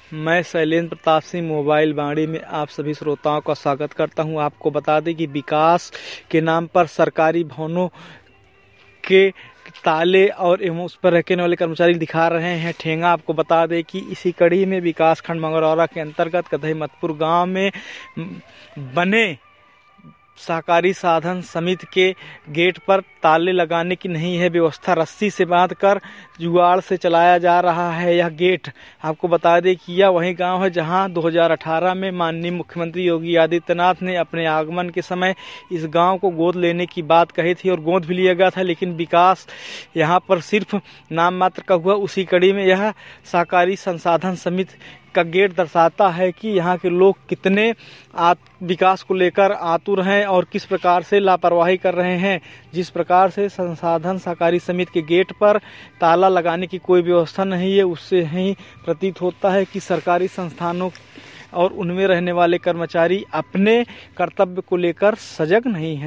मैं शैलेंद्र प्रताप सिंह मोबाइल वाणी में आप सभी श्रोताओं का स्वागत करता हूं। आपको बता दें कि विकास के नाम पर सरकारी भवनों के ताले और एवं उस पर रहने वाले कर्मचारी दिखा रहे हैं ठेंगा। आपको बता दें कि इसी कड़ी में विकास खंड मंगरौरा के अंतर्गत कधईमतपुर गांव में बने सहकारी साधन समिति के गेट पर ताले लगाने की नहीं है व्यवस्था, रस्सी से बांधकर जुगाड़ से चलाया जा रहा है यह गेट। आपको बता दें कि यह वही गांव है जहां 2018 में माननीय मुख्यमंत्री योगी आदित्यनाथ ने अपने आगमन के समय इस गांव को गोद लेने की बात कही थी और गोद भी लिया गया था, लेकिन विकास यहां पर सिर्फ नाम मात्र का हुआ। उसी कड़ी में यह सहकारी संसाधन समिति का गेट दर्शाता है कि यहाँ के लोग कितने विकास को लेकर आतुर हैं और किस प्रकार से लापरवाही कर रहे हैं। जिस प्रकार से संसाधन सहकारी समिति के गेट पर ताला लगाने की कोई व्यवस्था नहीं है, उससे ही प्रतीत होता है कि सरकारी संस्थानों और उनमें रहने वाले कर्मचारी अपने कर्तव्य को लेकर सजग नहीं हैं।